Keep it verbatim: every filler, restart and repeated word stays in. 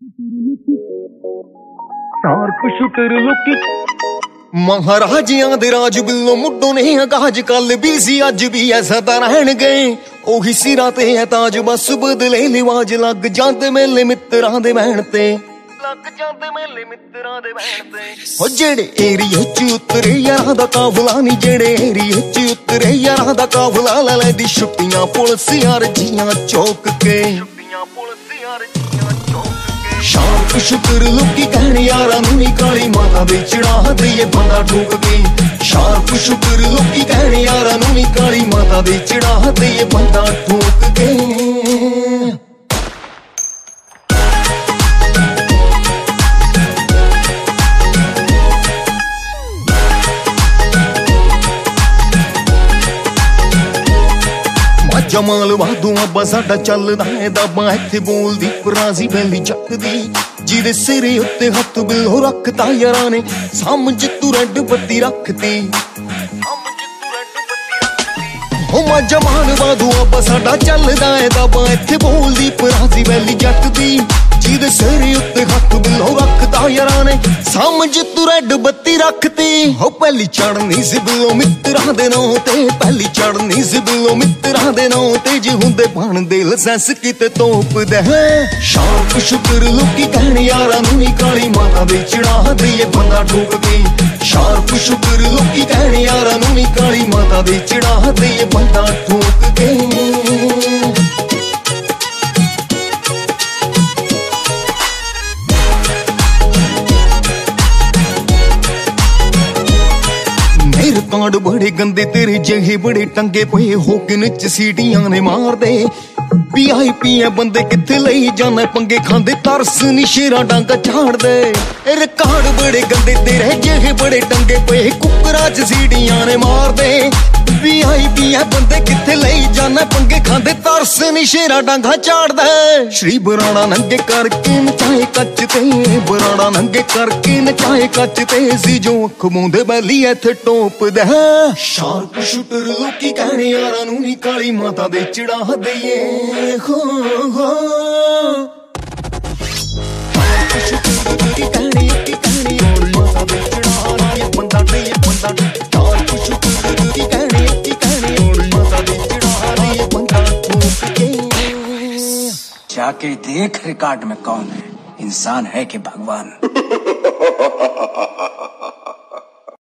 Sharp shooter ਲੋਕੀ ਮਹਾਰਾਜਿਆਂ ਦੇ ਰਾਜ ਬਿੱਲੋ ਮੁੱਢੋਂ ਨੇ ਅਕਾਜ ਕੱਲ ਵੀ ਸੀ ਅੱਜ ਵੀ ਐਸਾ ਤਾਂ ਰਹਿਣ ਗਏ ਉਹੀ ਸਿਰਾਂ ਤੇ ਹੈ ਤਾਜ ਬਸ ਬਦਲੇ ਲਿਵਾਜ ਲੱਗ ਜਾਂਦੇ ਮੇਲੇ ਮਿੱਤਰਾਂ ਦੇ ਬਹਿਣ ਤੇ ਲੱਗ ਜਾਂਦੇ ਮੇਲੇ ਮਿੱਤਰਾਂ ਦੇ ਬਹਿਣ ਤੇ ਹੋ ਜਿਹੜੇ ਏਰੀਏ ਚ ਉਤਰੇ ਯਾਰਾਂ ਦਾ ਕਾਫਲਾ ਨੀ ਜਿਹੜੇ ਏਰੀਏ ਚ ਉਤਰੇ ਯਾਰਾਂ ਦਾ ਕਾਫਲਾ ਲੈ ਲੈ ਦੀ ਛੁੱਟੀਆਂ ਪੁਲਿਸ ਯਾਰ ਜੀਆਂ ਚੌਕ ਕੇ ਛੁੱਟੀਆਂ ਪੁਲਿਸ ਯਾਰ ਜੀਆਂ ਚੌਕ ਕੇ ਸ਼ਾਰਪ ਸ਼ੂਟਰ ਲੋਕੀ ਕਹਿਣ ਯਾਰਾਂ ਨੂੰ ਨੀ ਕਾਲੀ ਮਾਤਾ ਦੇ ਚੜਾ ਦਈਏ ਬੰਦਾ ਠੋਕ ਕੇ ਸ਼ਾਰਪ ਸ਼ੂਟਰ ਲੋਕੀ ਕਹਿਣ ਯਾਰਾਂ ਨੂੰ ਨੀ ਕਾਲੀ ਮਾਤਾ ਦੇ ਚੜਾ ਦਈਏ ਬੰਦਾ ਠੋਕ ਕੇ ਜਮਾਲ ਵਾਧੂ ਅੱਬਾ ਸਾਡਾ ਚੱਲਦਾ ਏ ਦਾਬਾ ਇੱਥੇ ਬੋਲਦੀ ਫਰਾਜ਼ੀ ਬੈਲੀ ਚੱਕਦੀ ਜਿਹਦੇ ਸਿਰੇ ਉੱਤੇ ਹੱਥ ਬਿੱਲੋ ਰੱਖਤਾ ਯਾਰਾਂ ਨੇ ਸਮਝ ਤੂੰ ਰੈੱਡ ਬੱਤੀ ਰੱਖਤੀ ਹੋ ਮਾ ਜਮਾਲ ਵਾਧੂ ਅੱਬਾ ਸਾਡਾ ਚੱਲਦਾ ਏ ਦਾਬਾ ਇੱਥੇ ਬੋਲਦੀ ਫਰਾਜ਼ੀ ਬੈਲੀ ਚੱਕਦੀ ਜਿਹਦੇ ਸਿਰੇ ਉੱਤੇ ਹੱਥ ਬਿੱਲੋ ਰੱਖਤਾ ਯਾਰਾਂ ਨੇ ਸਮਝ ਤੂੰ ਰੈੱਡ ਬੱਤੀ ਰੱਖਤੀ ਹੋ ਪਹਿਲੀ ਚੜਨੀ ਸੀ ਬਿੱਲੋ ਮਿੱਤਰਾਂ ਦੇ ਨਾਂ ਤੇ ਪਹਿਲੀ ਚੜਨੀ ਸੀ ਬਿੱਲੋ ਮਿੱਤਰਾਂ ਦੇ ਨਾਂ ਤੇ ਜੇ ਹੁੰਦੇ ਬਣਦੇ ਲਾਇਸੈਂਸ ਕਿਤੇ ਤੋਪਦੇ ਹੈ ਸ਼ਾਰਪ ਸ਼ੂਟਰ ਲੋਕੀ ਕਹਿਣ ਯਾਰਾਂ ਨੂੰ ਨੀ ਕਾਲੀ ਮਾਤਾ ਦੇ ਚੜਾ ਦਈਏ ਬੰਦਾ ਠੋਕ ਕੇ ਸ਼ਾਰਪ ਸ਼ੂਟਰ ਲੋਕੀ ਕਹਿਣ ਯਾਰਾਂ ਨੂੰ ਨੀ ਕਾਲੀ ਮਾਤਾ ਦੇ ਚੜਾ ਦਈਏ ਬੰਦਾ ਠੋਕ ਕੇ ਕਾਂਡ ਬੜੇ ਗੰਦੇ ਤੇਰੇ ਜਿਹੇ ਬੜੇ ਟੰਗੇ ਪਏ ਹੋ ਕੇ ਨਿੱਚ ਸੀਟੀਆਂ ਨੇ ਮਾਰਦੇ ਵੀ ਆਈ ਪੀ ਐ ਬੰਦੇ ਕਿੱਥੇ ਲਈ ਜਾਣਾ ਪੰਗੇ ਖਾਂਦੇ ਤਰਸ ਨੀ ਸ਼ੇਰਾਂ ਡਾਂਗਾ ਝਾੜਦੇ ਰਿਕਾਰਡ ਬੜੇ ਗੰਦੇ ਤੇਰੇ ਜਿਹੇ ਬੜੇ ਟੰਗੇ ਪਏ ਕੁੱਕਰਾਂ ਚ ਸੀਟੀਆਂ ਨੇ ਮਾਰਦੇ ਵੀ ਆਈ ਪੀ ਐ ਬੰਦੇ ਕਿੱਥੇ ਲਈ ਜਾਣਾ ਪੰਗੇ ਖਾਂਦੇ ਤਰਸ ਨੀ ਸ਼ੇਰਾਂ ਡਾਂਗਾ ਝਾੜਦੇ ਸ਼੍ਰੀ ਬਰਾੜਾ ਨੰਗੇ ਕਰਕੇ ਨਚਾਏ ਕੱਚ ਤੇ ਬਰਾੜਾ ਨੰਗੇ ਕਰਕੇ ਨਚਾਏ ਕੱਚ ਤੇ ਸੀ ਜੋ ਅੱਖ ਮੂੰਦੇ ਬੈਲੀ ਇੱਥੇ ਟੋਪਦਾ ਸ਼ਾਰਪ ਸ਼ੂਟਰ ਲੋਕੀ ਕਹਿਣ ਯਾਰਾਂ ਨੂੰ ਨੀ ਕਾਲੀ ਮਾਤਾ ਦੇ ਚੜਾ ਦਈਏ ਹੋ ਹੋ ਸ਼ਾਰਪ ਸ਼ੂਟਰ ਲੋਕੀ ਕਹਿਣ ਯਾਰਾਂ ਨੂੰ ਨੀ ਮਾਤਾ ਦੇ ਚੜਾ ਦਈਏ ਬੰਦਾ ਦਈਏ ਬੰਦਾ ਸ਼ਾਰਪ ਸ਼ੂਟਰ ਲੋਕੀ ਕਹਿਣ ਯਾਰਾਂ ਨੂੰ ਮਾਤਾ ਦੇ ਚੜਾ ਦਈਏ ਬੰਦਾ ਠੋਕ ਕੇ जाके देख रिकॉर्ड में कौन है इंसान है कि भगवान।